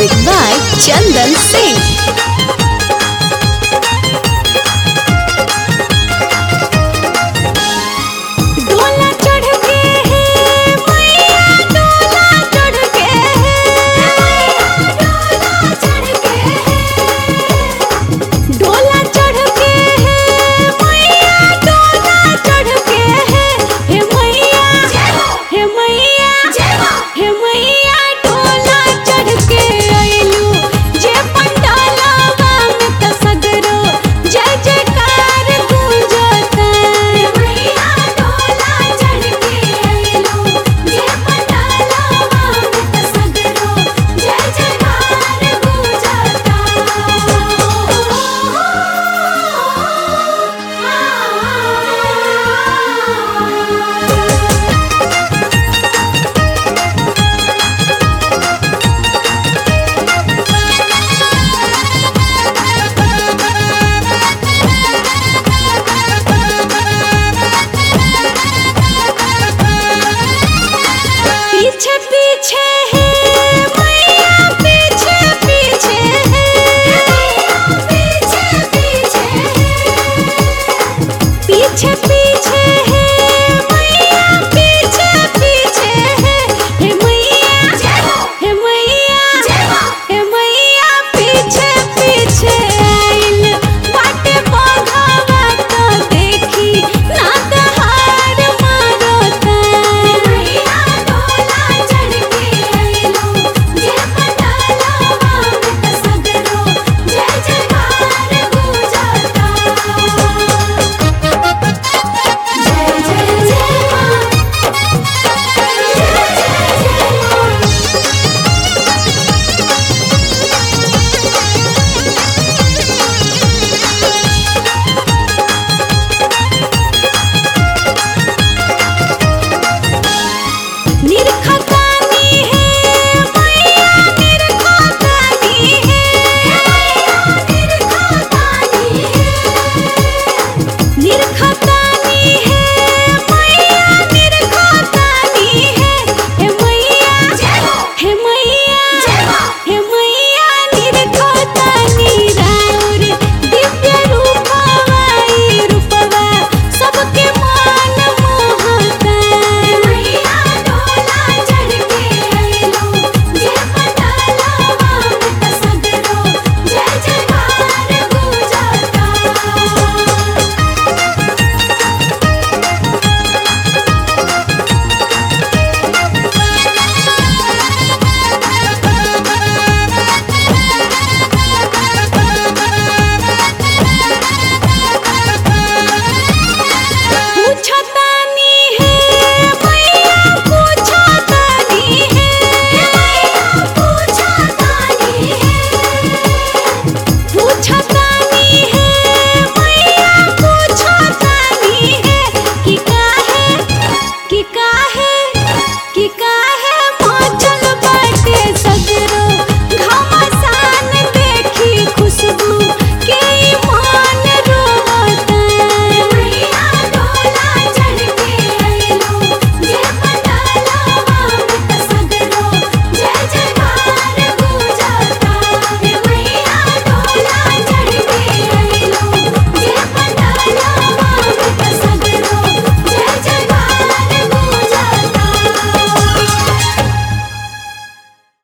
Music by Chandan Singh. डोला चढ़ के है मैया डोला चढ़ के है डोला चढ़ के है डोला चढ़ के है मैया डोला चढ़ के है हे मैया हे मैया हे मैया डोला चढ़ के आइलू जे पंडालवा में त सगरो जय जयकार गूंजता हे मैया डोला चढ़ के आइलू जे पंडालवा में त सगरो जय जयकार गूंजता पीछे पीछे